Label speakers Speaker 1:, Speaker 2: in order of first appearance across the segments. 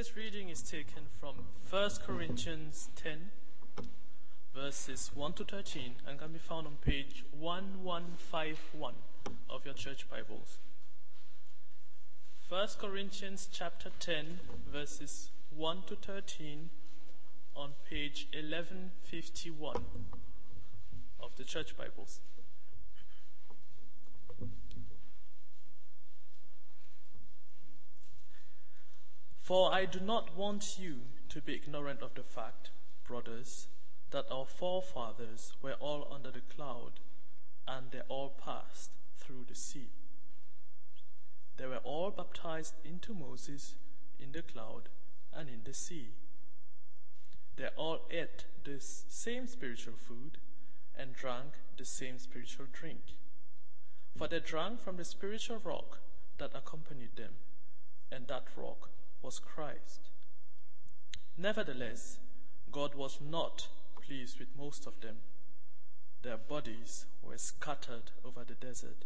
Speaker 1: Today's reading is taken from 1 Corinthians 10, verses 1 to 13, and can be found on page 1151 of your church Bibles. 1 Corinthians chapter 10, verses 1 to 13, on page 1151 of the church Bibles. For I do not want you to be ignorant of the fact, brothers, that our forefathers were all under the cloud, and they all passed through the sea. They were all baptized into Moses in the cloud and in the sea. They all ate the same spiritual food and drank the same spiritual drink. For they drank from the spiritual rock that accompanied them, and that rock was Christ. Nevertheless, God was not pleased with most of them. Their bodies were scattered over the desert.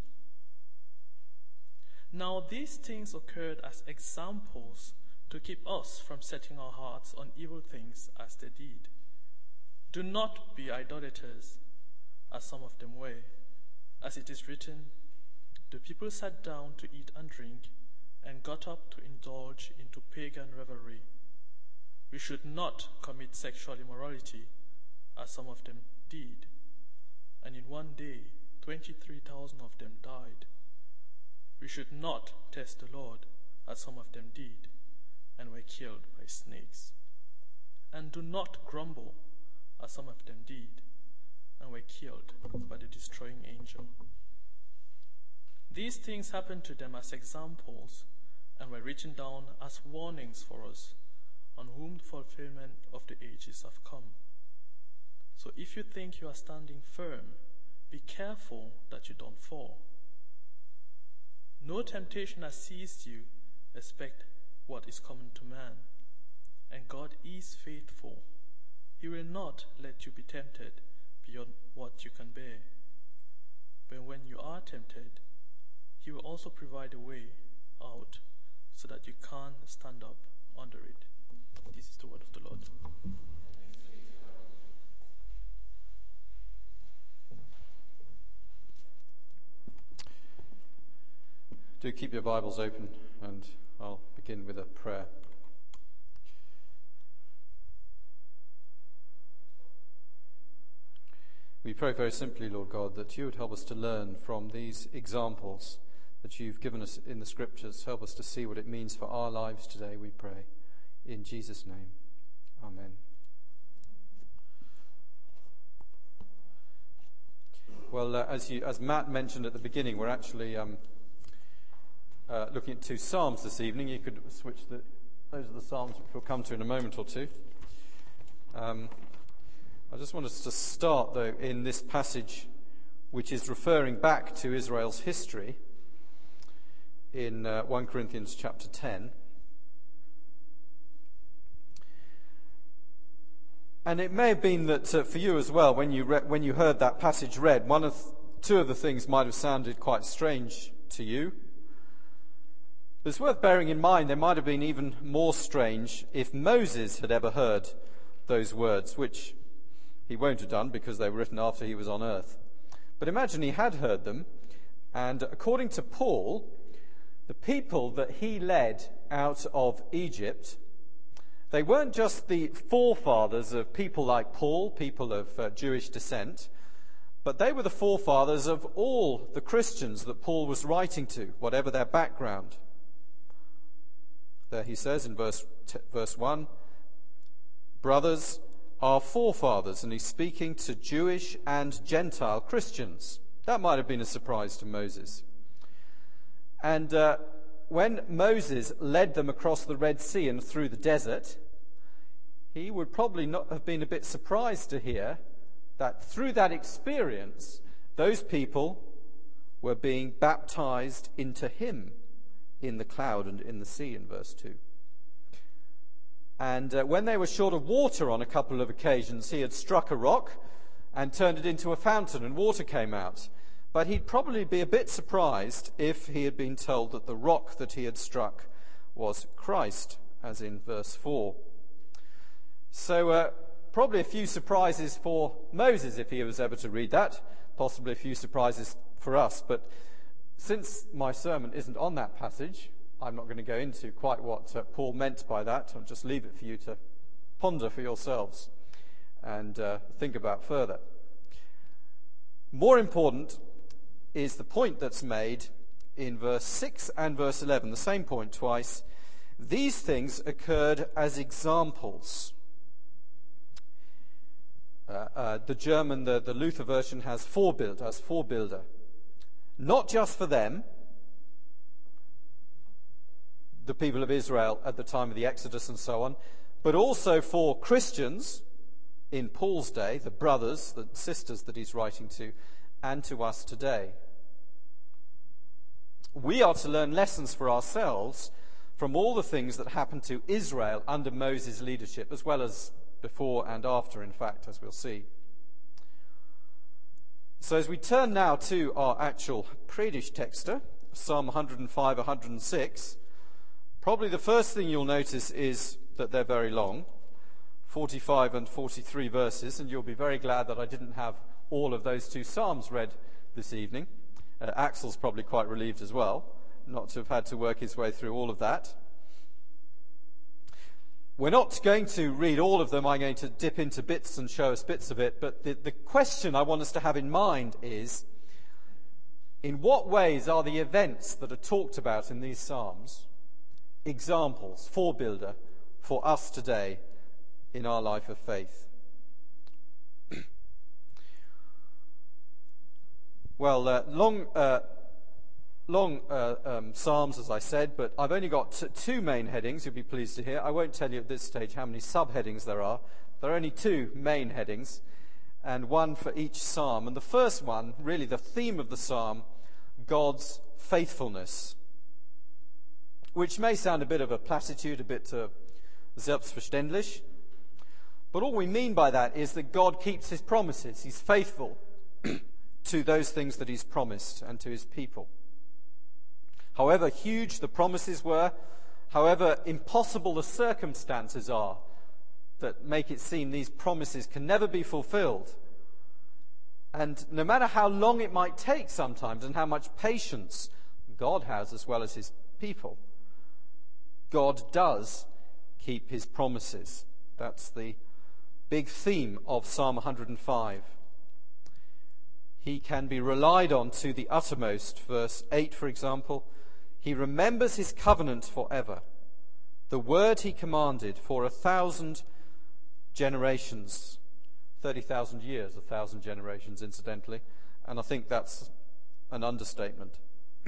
Speaker 1: Now these things occurred as examples to keep us from setting our hearts on evil things as they did. Do not be idolaters, as some of them were. As it is written, the people sat down to eat and drink, and got up to indulge into pagan revelry. We should not commit sexual immorality, as some of them did, and in one day 23,000 of them died. We should not test the Lord, as some of them did, and were killed by snakes. And do not grumble, as some of them did, and were killed by the destroying angel. These things happened to them as examples, and were written down as warnings for us, on whom the fulfillment of the ages have come. So if you think you are standing firm, be careful that you don't fall. No temptation has seized you, except what is common to man. And God is faithful. He will not let you be tempted beyond what you can bear. But when you are tempted, He will also provide a way out, so that you can stand up under it. This is the word of the Lord.
Speaker 2: Do keep your Bibles open, and I'll begin with a prayer. We pray very simply, Lord God, that you would help us to learn from these examples that you've given us in the Scriptures. Help us to see what it means for our lives today, we pray. In Jesus' name, amen. Well, as Matt mentioned at the beginning, we're actually looking at two Psalms this evening. You could switch those are the Psalms which we'll come to in a moment or two. I just want us to start, though, in this passage which is referring back to Israel's history in 1 Corinthians chapter 10. And it may have been that for you as well, when you heard that passage read, two of the things might have sounded quite strange to you. But it's worth bearing in mind they might have been even more strange if Moses had ever heard those words, which he won't have done because they were written after he was on earth. But imagine he had heard them, and according to Paul, the people that he led out of Egypt, they weren't just the forefathers of people like Paul, people of Jewish descent, but they were the forefathers of all the Christians that Paul was writing to, whatever their background. There he says in verse 1, brothers, our forefathers, and he's speaking to Jewish and Gentile Christians. That might have been a surprise to Moses. And when Moses led them across the Red Sea and through the desert, he would probably not have been a bit surprised to hear that through that experience, those people were being baptized into him in the cloud and in the sea in verse 2. And when they were short of water on a couple of occasions, he had struck a rock and turned it into a fountain and water came out. But he'd probably be a bit surprised if he had been told that the rock that he had struck was Christ as in verse 4. So probably a few surprises for Moses if he was ever to read that, possibly a few surprises for us. But since my sermon isn't on that passage, I'm not going to go into quite what Paul meant by that. I'll just leave it for you to ponder for yourselves and think about further. More important is the point that's made in verse 6 and verse 11, the same point twice. These things occurred as examples. The German, the Luther version has Vorbilder. Not just for them, the people of Israel at the time of the Exodus and so on, but also for Christians in Paul's day, the brothers, the sisters that he's writing to, and to us today. We are to learn lessons for ourselves from all the things that happened to Israel under Moses' leadership, as well as before and after, in fact, as we'll see. So as we turn now to our actual Predigt texter, Psalm 105, 106, probably the first thing you'll notice is that they're very long, 45 and 43 verses, and you'll be very glad that I didn't have all of those two psalms read this evening. Axel's probably quite relieved as well, not to have had to work his way through all of that. We're not going to read all of them. I'm going to dip into bits and show us bits of it. But the question I want us to have in mind is, in what ways are the events that are talked about in these psalms examples, Vorbilder, for us today in our life of faith? Well, long psalms, as I said, but I've only got two main headings, you'll be pleased to hear. I won't tell you at this stage how many subheadings there are. There are only two main headings, and one for each psalm. And the first one, really the theme of the psalm, God's faithfulness, which may sound a bit of a platitude, a bit selbstverständlich, but all we mean by that is that God keeps his promises. He's faithful to those things that he's promised and to his people. However huge the promises were, however impossible the circumstances are that make it seem these promises can never be fulfilled, and no matter how long it might take sometimes and how much patience God has as well as his people, God does keep his promises. That's the big theme of Psalm 105. He can be relied on to the uttermost. Verse 8, for example, he remembers his covenant forever, the word he commanded for 1,000 generations. 30,000 years, 1,000 generations, incidentally. And I think that's an understatement.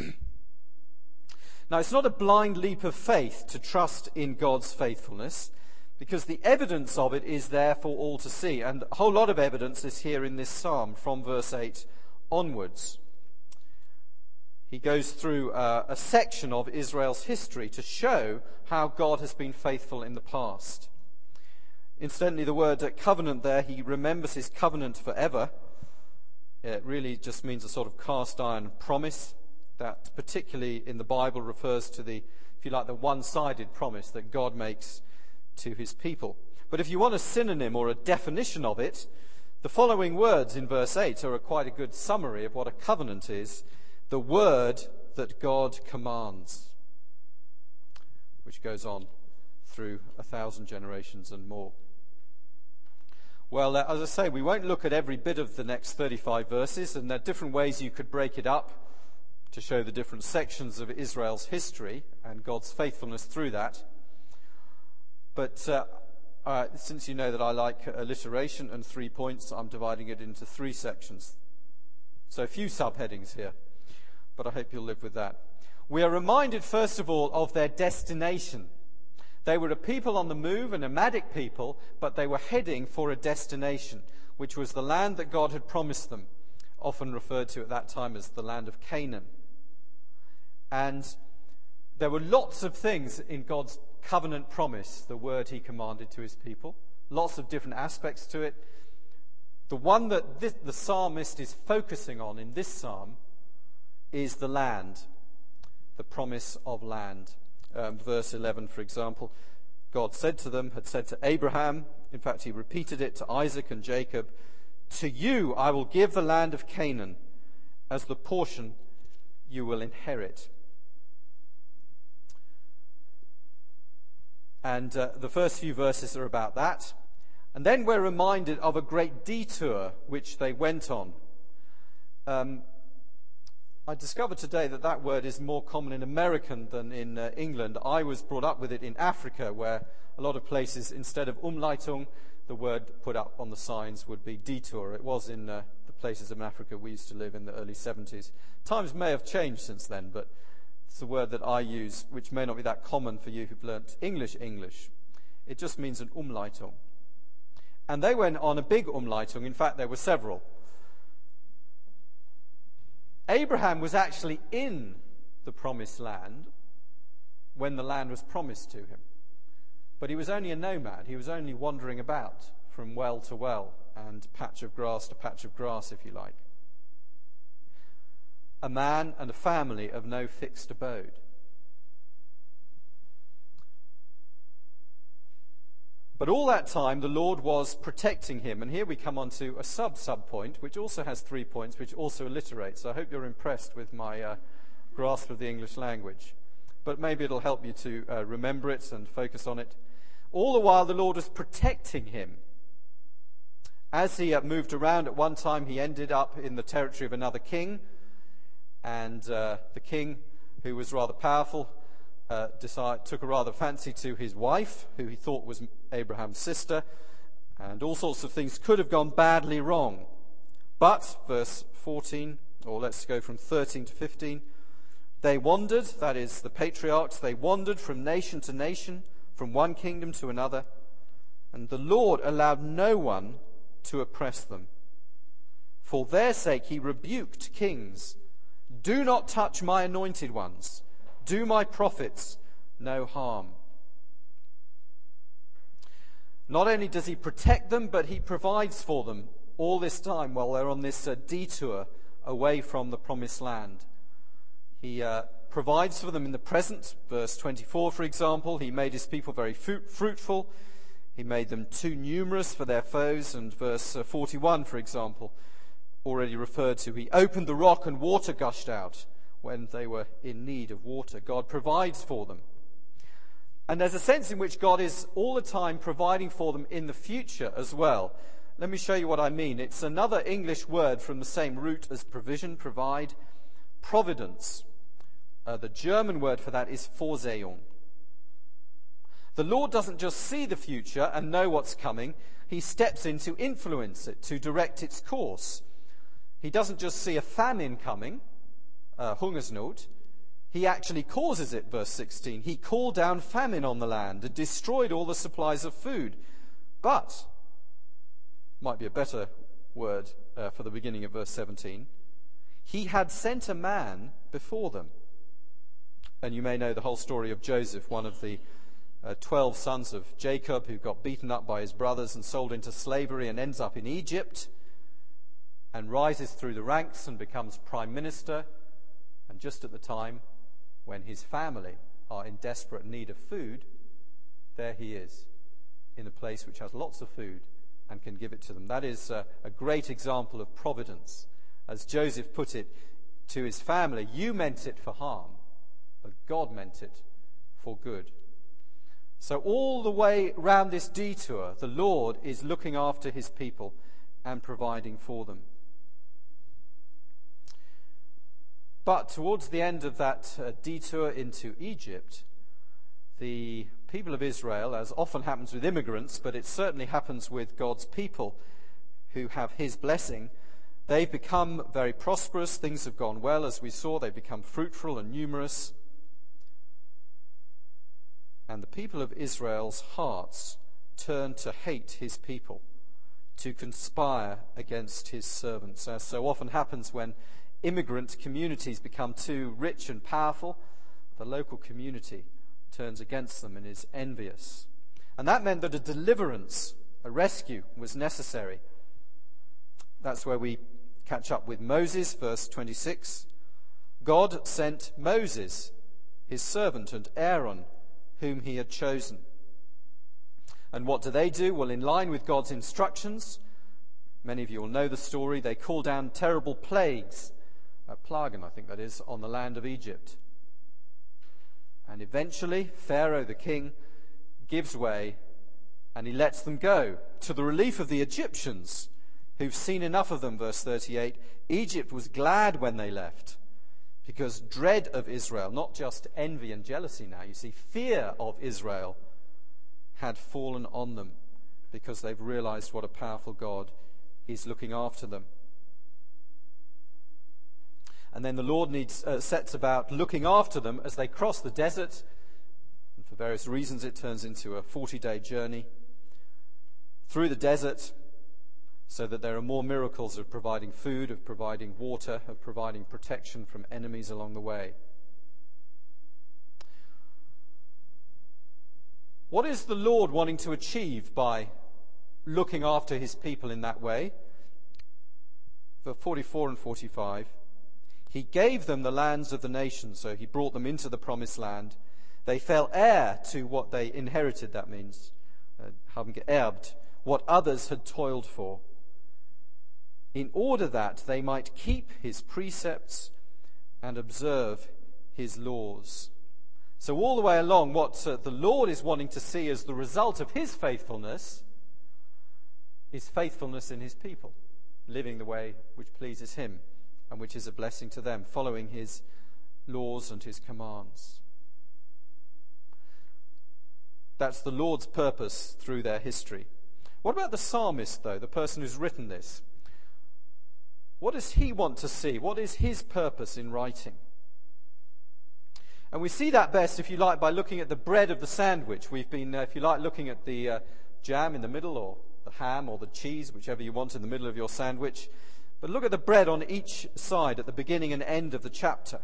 Speaker 2: Now, it's not a blind leap of faith to trust in God's faithfulness, because the evidence of it is there for all to see. And a whole lot of evidence is here in this psalm from verse 8 onwards. He goes through a section of Israel's history to show how God has been faithful in the past. Incidentally, the word covenant there, he remembers his covenant forever. It really just means a sort of cast iron promise that particularly in the Bible refers to the, if you like, the one-sided promise that God makes to his people. But if you want a synonym or a definition of it, the following words in verse 8 are quite a good summary of what a covenant is. The word that God commands, which goes on through 1,000 generations and more. Well, as I say, we won't look at every bit of the next 35 verses, and there are different ways you could break it up to show the different sections of Israel's history and God's faithfulness through that. But since you know that I like alliteration and 3 points, I'm dividing it into 3 sections. So a few subheadings here, but I hope you'll live with that. We are reminded, first of all, of their destination. They were a people on the move, a nomadic people, but they were heading for a destination, which was the land that God had promised them, often referred to at that time as the land of Canaan. And there were lots of things in God's covenant promise, the word he commanded to his people, lots of different aspects to it. The one that the psalmist is focusing on in this psalm is the land, the promise of land. Verse 11, for example, God said to them, had said to Abraham, in fact he repeated it to Isaac and Jacob, "To you I will give the land of Canaan as the portion you will inherit." And the first few verses are about that. And then we're reminded of a great detour which they went on. I discovered today that word is more common in American than in England. I was brought up with it in Africa, where a lot of places, instead of Umleitung, the word put up on the signs would be detour. It was in the places in Africa we used to live in the early 70s. Times may have changed since then, but it's the word that I use, which may not be that common for you who've learnt English. It just means an Umleitung. And they went on a big Umleitung. In fact, there were several. Abraham was actually in the promised land when the land was promised to him. But he was only a nomad. He was only wandering about from well to well and patch of grass to patch of grass, if you like. A man and a family of no fixed abode. But all that time, the Lord was protecting him. And here we come on to a sub-point, which also has 3 points, which also alliterates. So I hope you're impressed with my grasp of the English language. But maybe it'll help you to remember it and focus on it. All the while, the Lord was protecting him. As he moved around, at one time, he ended up in the territory of another king. And the king, who was rather powerful, took a rather fancy to his wife, who he thought was Abraham's sister, and all sorts of things could have gone badly wrong. But, verse 14, or let's go from 13 to 15, they wandered, that is, the patriarchs, they wandered from nation to nation, from one kingdom to another, and the Lord allowed no one to oppress them. For their sake he rebuked kings. "Do not touch my anointed ones. Do my prophets no harm." Not only does he protect them, but he provides for them all this time while they're on this detour away from the promised land. He provides for them in the present. Verse 24, for example, he made his people very fruitful. He made them too numerous for their foes. And verse 41, for example, already referred to, he opened the rock and water gushed out when they were in need of water. God provides for them. And there's a sense in which God is all the time providing for them in the future as well. Let me show you what I mean. It's another English word from the same root as provision, provide, providence. The German word for that is Vorsehung. The Lord doesn't just see the future and know what's coming. He steps in to influence it, to direct its course. He doesn't just see a famine coming, Hungersnot. He actually causes it, verse 16. He called down famine on the land and destroyed all the supplies of food. But, might be a better word for the beginning of verse 17, he had sent a man before them. And you may know the whole story of Joseph, one of the 12 sons of Jacob, who got beaten up by his brothers and sold into slavery and ends up in Egypt and rises through the ranks and becomes prime minister. And just at the time when his family are in desperate need of food, there he is, in a place which has lots of food and can give it to them. That is a great example of providence. As Joseph put it to his family, you meant it for harm, but God meant it for good. So all the way round this detour, the Lord is looking after his people and providing for them. But towards the end of that detour into Egypt, the people of Israel, as often happens with immigrants, but it certainly happens with God's people who have his blessing, they've become very prosperous. Things have gone well, as we saw. They've become fruitful and numerous. And the people of Israel's hearts turn to hate his people, to conspire against his servants, as so often happens when immigrant communities become too rich and powerful. The local community turns against them and is envious. And that meant that a deliverance, a rescue, was necessary. That's where we catch up with Moses, verse 26. God sent Moses, his servant, and Aaron, whom he had chosen. And what do? Well, in line with God's instructions, many of you will know the story, they call down terrible plagues, plagen I think that is, on the land of Egypt. And eventually, Pharaoh the king gives way and he lets them go to the relief of the Egyptians, who've seen enough of them, verse 38. Egypt was glad when they left, because dread of Israel, not just envy and jealousy now, you see, fear of Israel had fallen on them because they've realized what a powerful God is looking after them. And then the Lord sets about looking after them as they cross the desert. And for various reasons, it turns into a 40-day journey through the desert, so that there are more miracles of providing food, of providing water, of providing protection from enemies along the way. What is the Lord wanting to achieve by looking after his people in that way? For 44 and 45, he gave them the lands of the nations, so he brought them into the promised land. They fell heir to what they inherited, that means, haben geerbt, what others had toiled for, in order that they might keep his precepts and observe his laws. So all the way along, what the Lord is wanting to see as the result of his faithfulness is faithfulness in his people, living the way which pleases him and which is a blessing to them, following his laws and his commands. That's the Lord's purpose through their history. What about the psalmist, though, the person who's written this? What does he want to see? What is his purpose in writing? And we see that best, if you like, by looking at the bread of the sandwich. We've been, if you like, looking at the jam in the middle, or the ham or the cheese, whichever you want in the middle of your sandwich. But look at the bread on each side at the beginning and end of the chapter.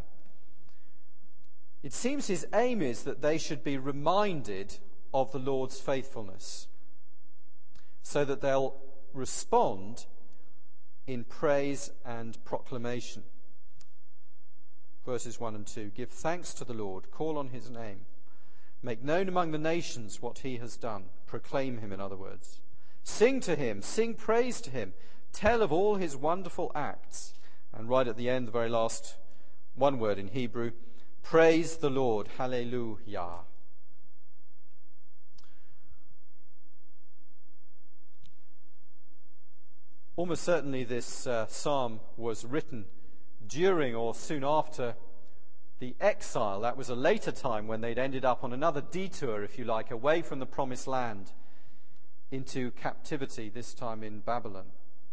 Speaker 2: It seems his aim is that they should be reminded of the Lord's faithfulness, so that they'll respond in praise and proclamation. Verses 1 and 2. Give thanks to the Lord, call on his name. Make known among the nations what he has done. Proclaim him, in other words. Sing to him, sing praise to him. Tell of all his wonderful acts. And right at the end, the very last one word in Hebrew, praise the Lord, hallelujah. Almost certainly this psalm was written during or soon after the exile. That was a later time when they'd ended up on another detour, if you like, away from the promised land into captivity, this time in Babylon.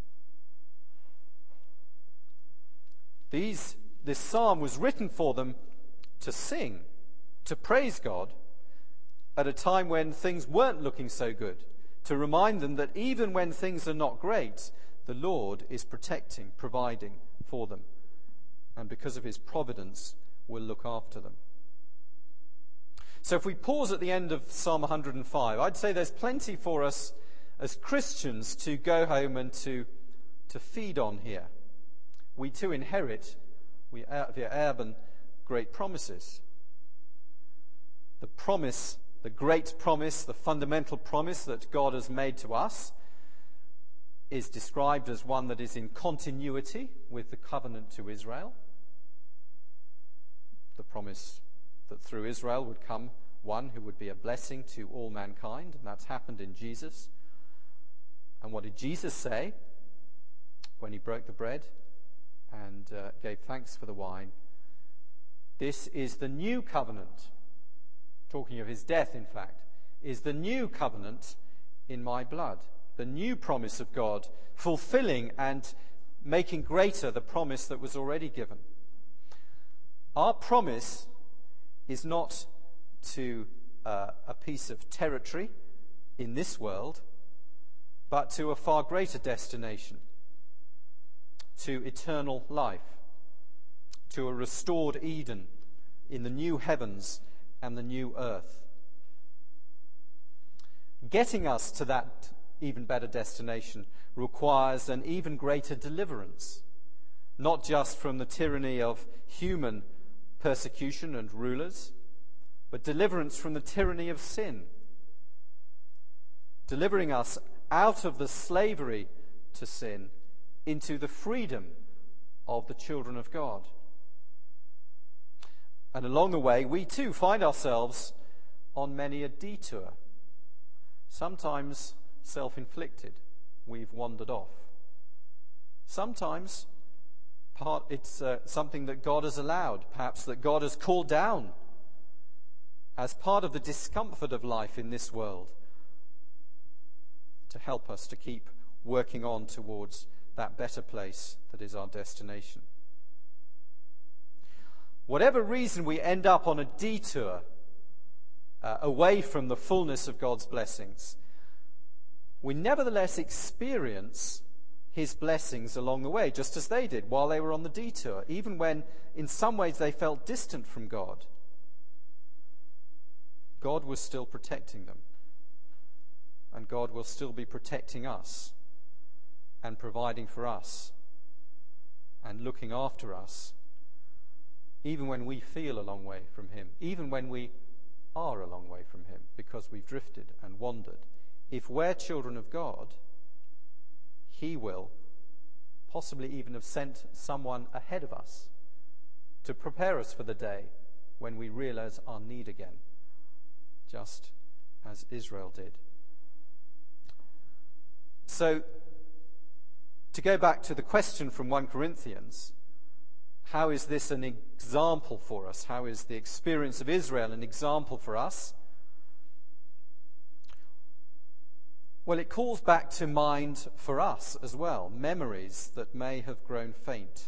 Speaker 2: This psalm was written for them to sing, to praise God at a time when things weren't looking so good, to remind them that even when things are not great, the Lord is protecting, providing for them, and because of his providence, will look after them. So if we pause at the end of Psalm 105, I'd say there's plenty for us as Christians to go home and to feed on here. We too inherit, wir erben great promises. The promise, the great promise, the fundamental promise that God has made to us is described as one that is in continuity with the covenant to Israel. The promise that through Israel would come one who would be a blessing to all mankind, and that's happened in Jesus. And what did Jesus say when he broke the bread and gave thanks for the wine? This is the new covenant, talking of his death, in fact, is the new covenant in my blood. The new promise of God, fulfilling and making greater the promise that was already given. Our promise is not to a piece of territory in this world, but to a far greater destination, to eternal life, to a restored Eden in the new heavens and the new earth. Getting us to that even better destination requires an even greater deliverance, not just from the tyranny of human persecution and rulers, but deliverance from the tyranny of sin. delivering us out of the slavery to sin into the freedom of the children of God. And along the way, we too find ourselves on many a detour, sometimes self-inflicted. We've wandered off. Sometimes it's something that God has allowed, perhaps that God has called down as part of the discomfort of life in this world to help us to keep working on towards that better place that is our destination. Whatever reason we end up on a detour away from the fullness of God's blessings, we nevertheless experience his blessings along the way, just as they did while they were on the detour, even when in some ways they felt distant from God. God was still protecting them, and God will still be protecting us and providing for us and looking after us, even when we feel a long way from him, even when we are a long way from him because we've drifted and wandered. If we're children of God, he will possibly even have sent someone ahead of us to prepare us for the day when we realize our need again, just as Israel did. So, to go back to the question from 1 Corinthians, how is this an example for us? How is the experience of Israel an example for us? Well, it calls back to mind for us as well memories that may have grown faint.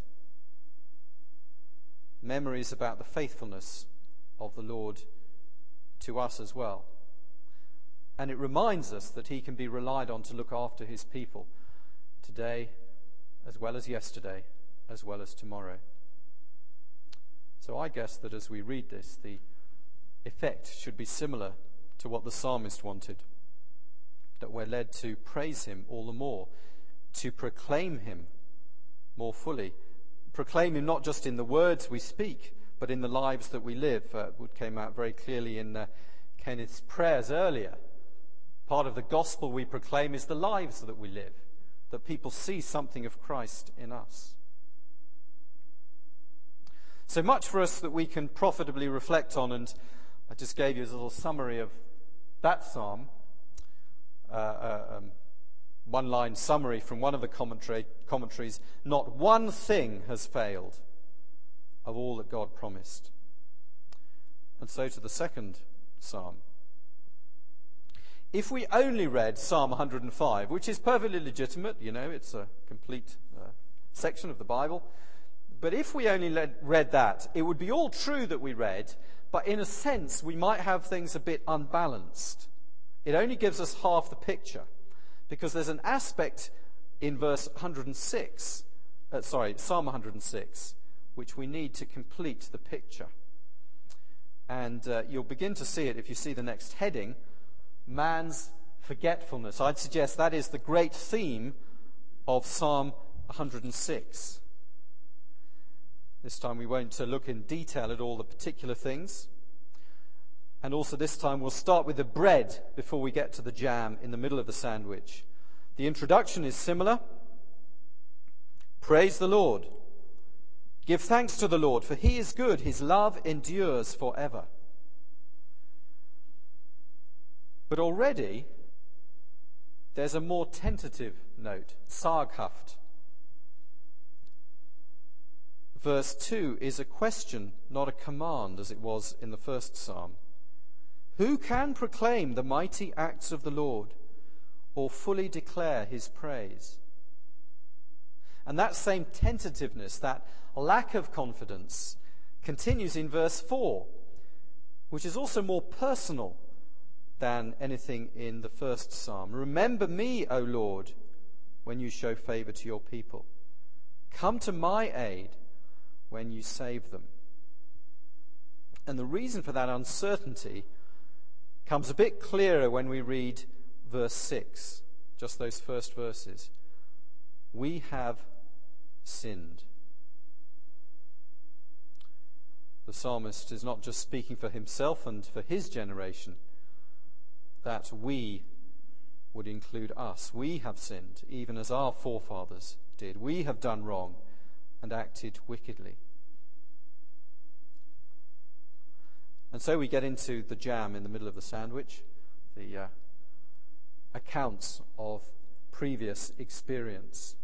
Speaker 2: Memories about the faithfulness of the Lord to us as well. And it reminds us that he can be relied on to look after his people today as well as yesterday, as well as tomorrow. So I guess that as we read this, the effect should be similar to what the psalmist wanted, that we're led to praise him all the more, to proclaim him more fully, proclaim him not just in the words we speak, but in the lives that we live. What came out very clearly in Kenneth's prayers earlier. Part of the gospel we proclaim is the lives that we live, that people see something of Christ in us. So much for us that we can profitably reflect on, and I just gave you a little summary of that psalm, one-line summary from one of the commentaries. Not one thing has failed of all that God promised. And so to the second psalm. If we only read Psalm 105, which is perfectly legitimate, it's a complete section of the Bible, but if we only read that, it would be all true that we read, but in a sense we might have things a bit unbalanced. It only gives us half the picture, because there's an aspect in Psalm 106, which we need to complete the picture. And you'll begin to see it if you see the next heading, man's forgetfulness. I'd suggest that is the great theme of Psalm 106. This time we won't look in detail at all the particular things. And also this time we'll start with the bread before we get to the jam in the middle of the sandwich. The introduction is similar. Praise the Lord. Give thanks to the Lord, for he is good. His love endures forever. But already there's a more tentative note, Saghaft. Verse 2 is a question, not a command, as it was in the first psalm. Who can proclaim the mighty acts of the Lord, or fully declare his praise? And that same tentativeness, that lack of confidence, continues in verse 4, which is also more personal than anything in the first psalm. Remember me, O Lord, when you show favor to your people. Come to my aid when you save them. And the reason for that uncertainty comes a bit clearer when we read verse 6, just those first verses. We have sinned. The psalmist is not just speaking for himself and for his generation, that we would include us. We have sinned, even as our forefathers did. We have done wrong and acted wickedly. And so we get into the jam in the middle of the sandwich, the accounts of previous experience.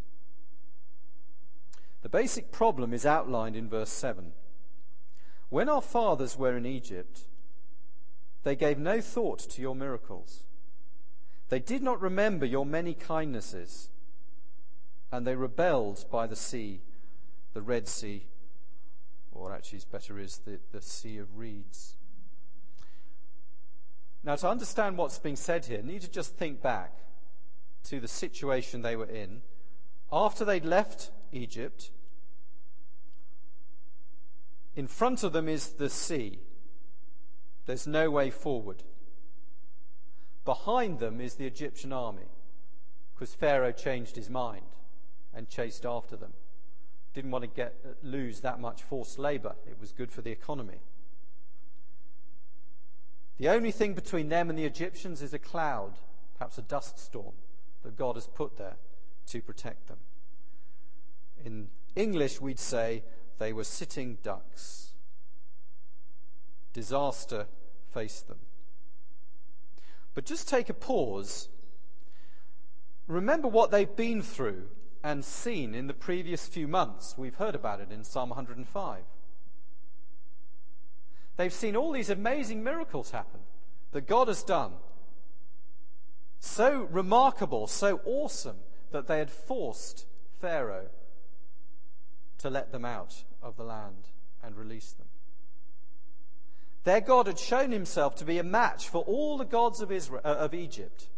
Speaker 2: The basic problem is outlined in verse 7. When our fathers were in Egypt, they gave no thought to your miracles. They did not remember your many kindnesses, and they rebelled by the sea, the Red Sea, or actually better is the Sea of Reeds. Now, to understand what's being said here, you need to just think back to the situation they were in. After they'd left Egypt, in front of them is the sea. There's no way forward. Behind them is the Egyptian army, because Pharaoh changed his mind and chased after them. Didn't want to lose that much forced labor. It was good for the economy. The only thing between them and the Egyptians is a cloud, perhaps a dust storm, that God has put there to protect them. In English, we'd say they were sitting ducks. Disaster faced them. But just take a pause. Remember what they've been through and seen in the previous few months. We've heard about it in Psalm 105. They've seen all these amazing miracles happen that God has done. So remarkable, so awesome, that they had forced Pharaoh to let them out of the land and release them. Their God had shown himself to be a match for all the gods of Egypt.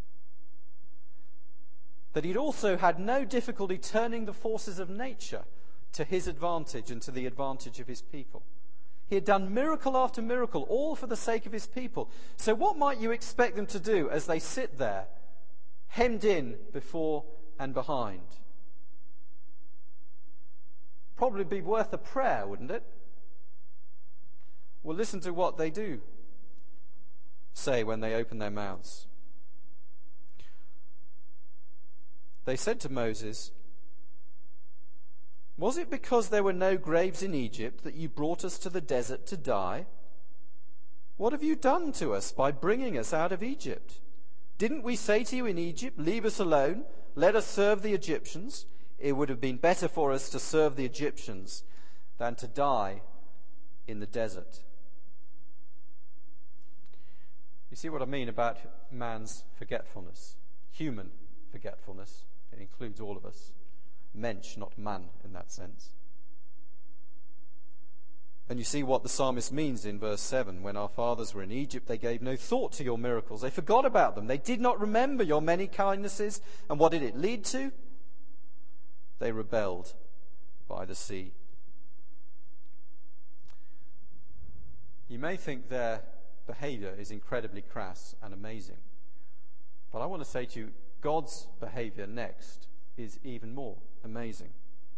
Speaker 2: That he'd also had no difficulty turning the forces of nature to his advantage and to the advantage of his people. He had done miracle after miracle, all for the sake of his people. So what might you expect them to do as they sit there, hemmed in before and behind? Probably be worth a prayer, wouldn't it? Well, listen to what they do say when they open their mouths. They said to Moses, "Was it because there were no graves in Egypt that you brought us to the desert to die? What have you done to us by bringing us out of Egypt? Didn't we say to you in Egypt, 'Leave us alone, let us serve the Egyptians'? It would have been better for us to serve the Egyptians than to die in the desert." You see what I mean about man's forgetfulness? Human forgetfulness. It includes all of us. Mensch, not man in that sense. And you see what the psalmist means in verse 7. When our fathers were in Egypt, they gave no thought to your miracles. They forgot about them. They did not remember your many kindnesses. And what did it lead to? They rebelled by the sea. You may think their behavior is incredibly crass and amazing. But I want to say to you, God's behavior next is even more amazing.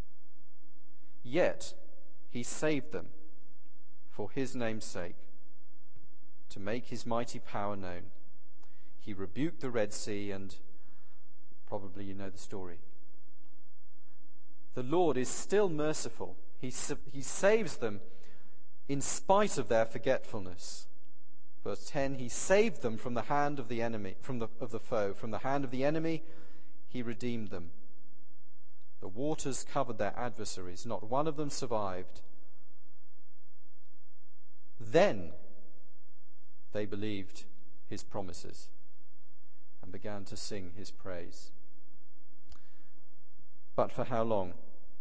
Speaker 2: Yet, he saved them for his name's sake, to make his mighty power known. He rebuked the Red Sea, and probably you know the story. The Lord is still merciful. He saves them in spite of their forgetfulness. Verse 10, he saved them from the hand of the enemy, of the foe. From the hand of the enemy, he redeemed them. The waters covered their adversaries. Not one of them survived. Then they believed his promises and began to sing his praise. But for how long?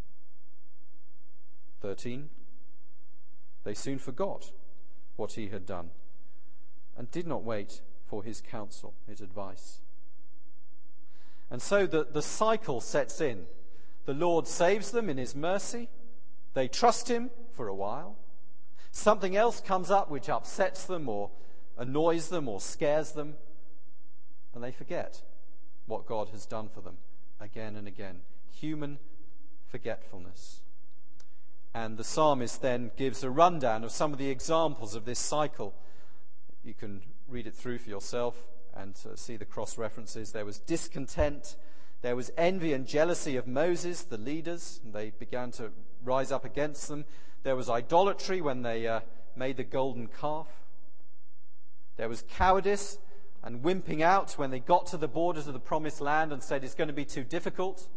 Speaker 2: 13. They soon forgot what he had done and did not wait for his counsel, his advice. And so the cycle sets in. The Lord saves them in his mercy. They trust him for a while. Something else comes up which upsets them or annoys them or scares them, and they forget what God has done for them again and again. Human forgetfulness. And the psalmist then gives a rundown of some of the examples of this cycle. You can read it through for yourself and see the cross references. There was discontent. There was envy and jealousy of Moses, the leaders, and they began to rise up against them. There was idolatry when they made the golden calf. There was cowardice and wimping out when they got to the borders of the promised land and said it's going to be too difficult,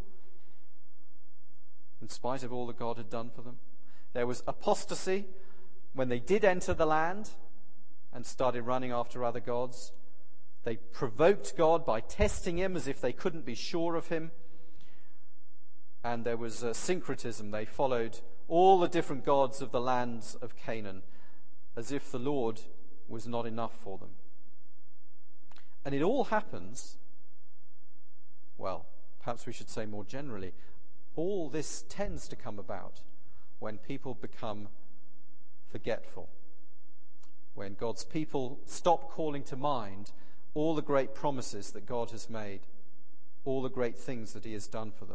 Speaker 2: in spite of all that God had done for them. There was apostasy when they did enter the land and started running after other gods. They provoked God by testing him as if they couldn't be sure of him. And there was syncretism. They followed all the different gods of the lands of Canaan as if the Lord was not enough for them. And it all happens, well, perhaps we should say more generally, all this tends to come about when people become forgetful. When God's people stop calling to mind all the great promises that God has made, all the great things that he has done for them.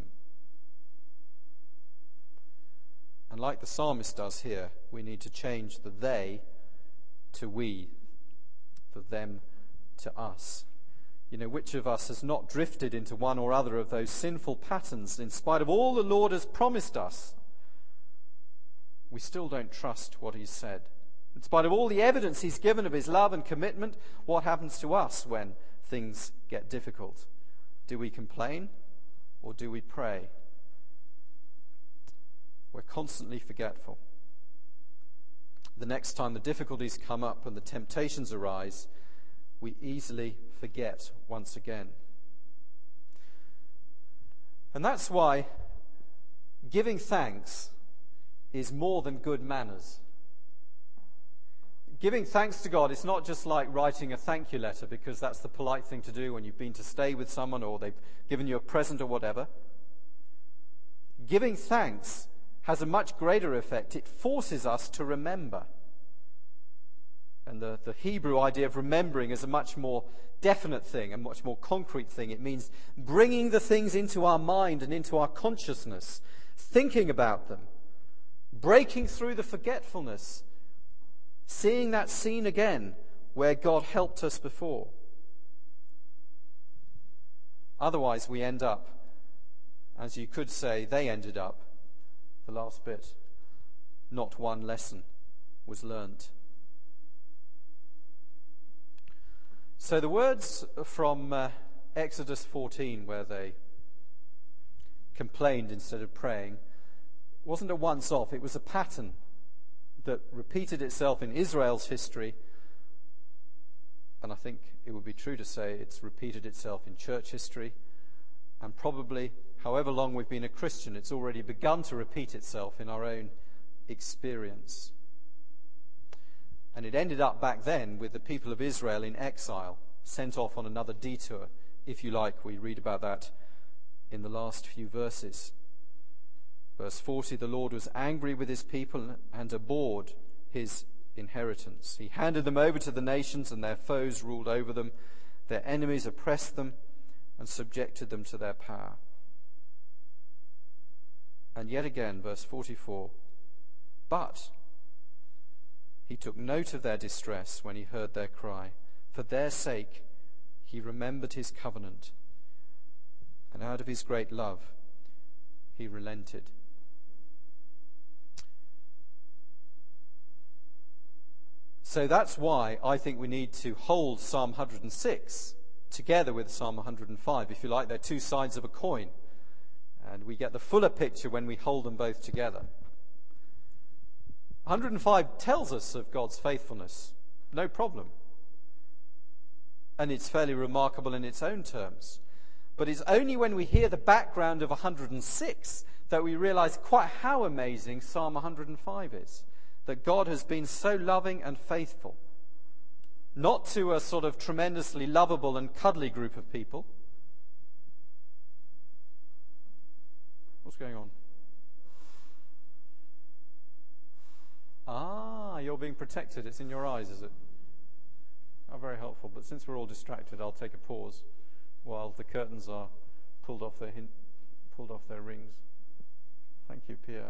Speaker 2: And like the psalmist does here, we need to change the they to we, the them to us. You know, which of us has not drifted into one or other of those sinful patterns in spite of all the Lord has promised us? We still don't trust what he's said. In spite of all the evidence he's given of his love and commitment, what happens to us when things get difficult? Do we complain or do we pray? We're constantly forgetful. The next time the difficulties come up and the temptations arise, we easily forget once again. And that's why giving thanks is more than good manners. Giving thanks to God is not just like writing a thank you letter, because that's the polite thing to do when you've been to stay with someone or they've given you a present or whatever. Giving thanks has a much greater effect. It forces us to remember. And the Hebrew idea of remembering is a much more definite thing, a much more concrete thing. It means bringing the things into our mind and into our consciousness, thinking about them, breaking through the forgetfulness, seeing that scene again where God helped us before. Otherwise, we end up, as you could say, they ended up, the last bit, not one lesson was learnt. So the words from Exodus 14, where they complained instead of praying, wasn't a once-off. It was a pattern that repeated itself in Israel's history, and I think it would be true to say it's repeated itself in church history, and probably, however long we've been a Christian, it's already begun to repeat itself in our own experience. And it ended up back then with the people of Israel in exile, sent off on another detour, if you like. We read about that in the last few verses. Verse 40, the Lord was angry with his people and abhorred his inheritance. He handed them over to the nations, and their foes ruled over them. Their enemies oppressed them and subjected them to their power. And yet again, verse 44, but he took note of their distress when he heard their cry. For their sake he remembered his covenant, and out of his great love he relented. So that's why I think we need to hold Psalm 106 together with Psalm 105. If you like, they're two sides of a coin. And we get the fuller picture when we hold them both together. 105 tells us of God's faithfulness, no problem. And it's fairly remarkable in its own terms. But it's only when we hear the background of 106 that we realize quite how amazing Psalm 105 is. That God has been so loving and faithful, not to a sort of tremendously lovable and cuddly group of people. What's going on? Ah, you're being protected. It's in your eyes, is it? Oh, very helpful. But since we're all distracted, I'll take a pause while the curtains are pulled off their rings. Thank you, Pierre.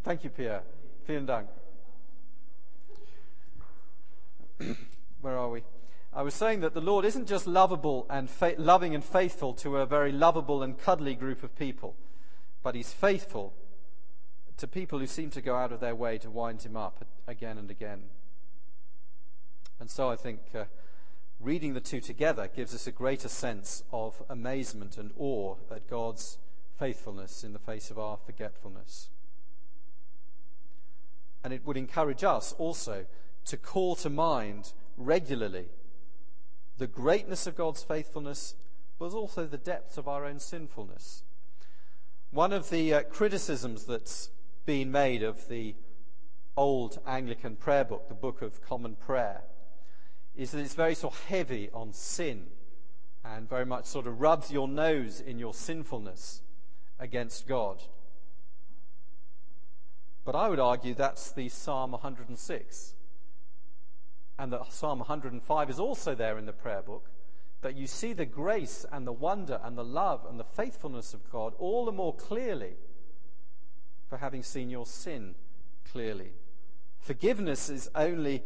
Speaker 2: Thank you, Pierre. Vielen Dank. Where are we? I was saying that the Lord isn't just lovable and loving and faithful to a very lovable and cuddly group of people, but he's faithful to people who seem to go out of their way to wind him up again and again. And so I think reading the two together gives us a greater sense of amazement and awe at God's faithfulness in the face of our forgetfulness. And it would encourage us also to call to mind regularly the greatness of God's faithfulness, but also the depths of our own sinfulness. One of the criticisms that's been made of the old Anglican prayer book, the Book of Common Prayer, is that it's very sort of heavy on sin and very much sort of rubs your nose in your sinfulness against God. But I would argue that's the Psalm 106. And that Psalm 105 is also there in the prayer book, that you see the grace and the wonder and the love and the faithfulness of God all the more clearly for having seen your sin clearly. Forgiveness is only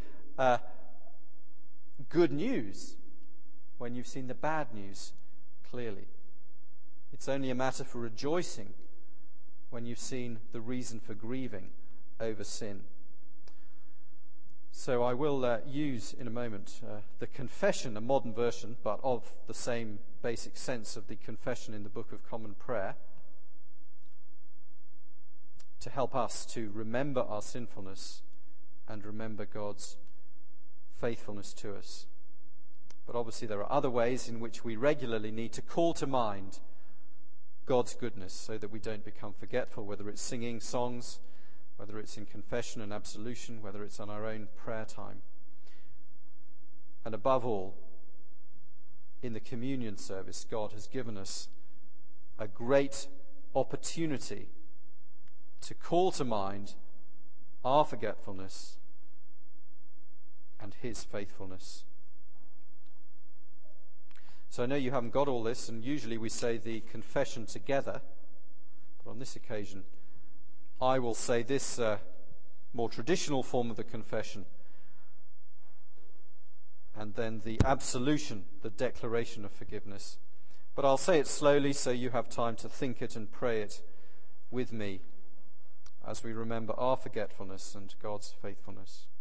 Speaker 2: good news when you've seen the bad news clearly. It's only a matter for rejoicing when you've seen the reason for grieving over sin. So I will use in a moment the confession, a modern version, but of the same basic sense of the confession in the Book of Common Prayer, to help us to remember our sinfulness and remember God's faithfulness to us. But obviously there are other ways in which we regularly need to call to mind God's goodness so that we don't become forgetful, whether it's singing songs, whether it's in confession and absolution, whether it's on our own prayer time. And above all, in the communion service, God has given us a great opportunity to call to mind our forgetfulness and his faithfulness. So I know you haven't got all this, and usually we say the confession together, but on this occasion I will say this more traditional form of the confession, and then the absolution, the declaration of forgiveness. But I'll say it slowly so you have time to think it and pray it with me as we remember our forgetfulness and God's faithfulness.